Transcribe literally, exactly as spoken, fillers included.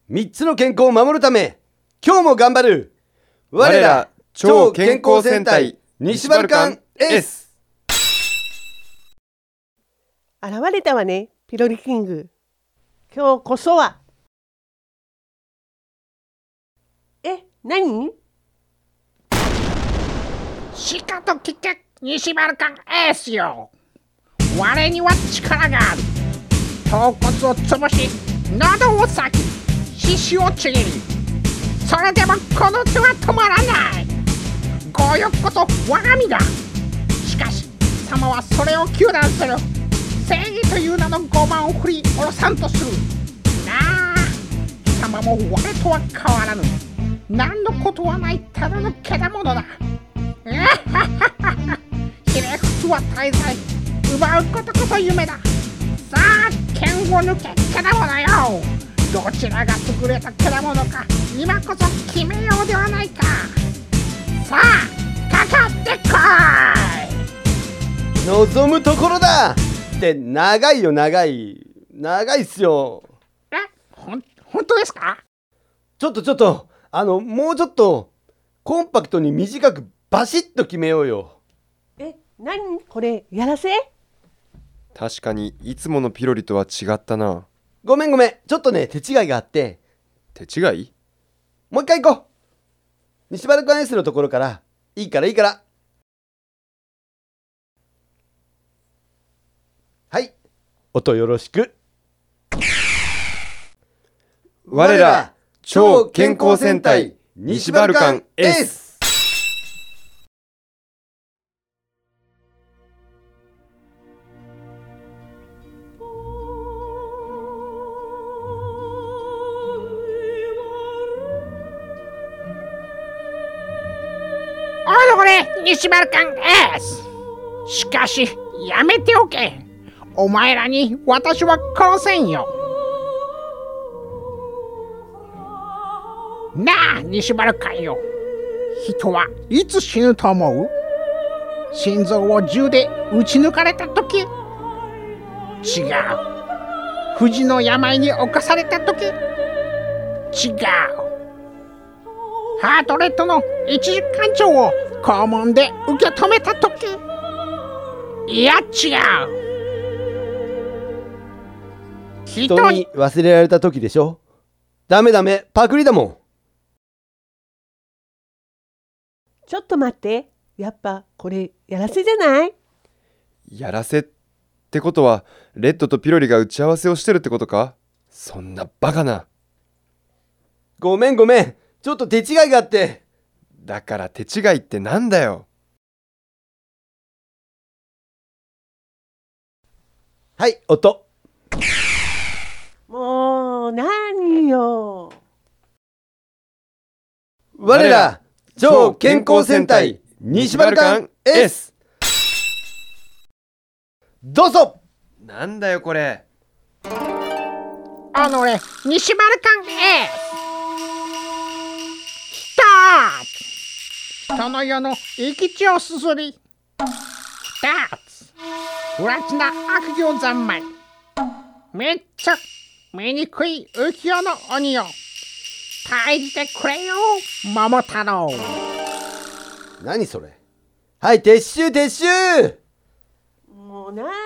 みっつの健康を守るため今日も頑張る我ら超健康戦隊西バルカン S。 現れたわね、ピロリキング。今日こそは。え、何？ しかと聞け、西バルカン S よ。我には力がある。頭骨を潰し、喉を裂き、皮脂をちぎり、それでもこの手は止まらない。強欲こそ我が身だ。しかし貴様はそれを糾弾する。正義という名の傲慢を振り下ろさんとする。なあ、貴様も我とは変わらぬ。何のことはないただのけだものだ。ひれ伏すは大罪、奪うことこそ夢だ。さあ剣を抜け、けだものよ。どちらが優れたけだものか今こそ決めようではないか。さあかかってこい。 望むところだって長いよ長い長いっすよ。 え、ほん、本当ですか？ ちょっとちょっとあのもうちょっとコンパクトに短くバシッと決めようよ。 え、何これやらせ？ 確かにいつものピロリとは違ったな。 ごめんごめん、ちょっとね手違いがあって。 手違い？ もう一回行こう。西バルカン S のところから。いいからいいから。はい、音よろしく。 我ら超健康戦隊西バルカン S。 おいどれ西バルカン S。 しかしやめておけ。お前らに私は殺せんよ。なあ西バルカンよ、人はいつ死ぬと思う？心臓を銃で撃ち抜かれた時？違う。不治の病に侵された時？違う。ハートレットの一時間長を肛門で受け止めた時？いや違う。 人に忘れられた時でしょ。ダメダメ、パクリだもん。 ちょっと待って、やっぱこれやらせじゃない？ やらせってことはレッドとピロリが打ち合わせをしてるってことか？そんなバカな。 ごめんごめん、ちょっと手違いがあって。 だから手違いってなんだよ。 はい、音。 もう何よ。 我ら超健康戦隊西バルカン S。 どうぞ。 なんだよこれ。 あのね、西バルカン S。 スタート。人の世の生き地をすすり。ふたつ、不埒な悪行三昧。めっちゃ醜い浮世の鬼よ、退治てくれよ桃太郎。 何それ。はい、撤収撤収。 もう何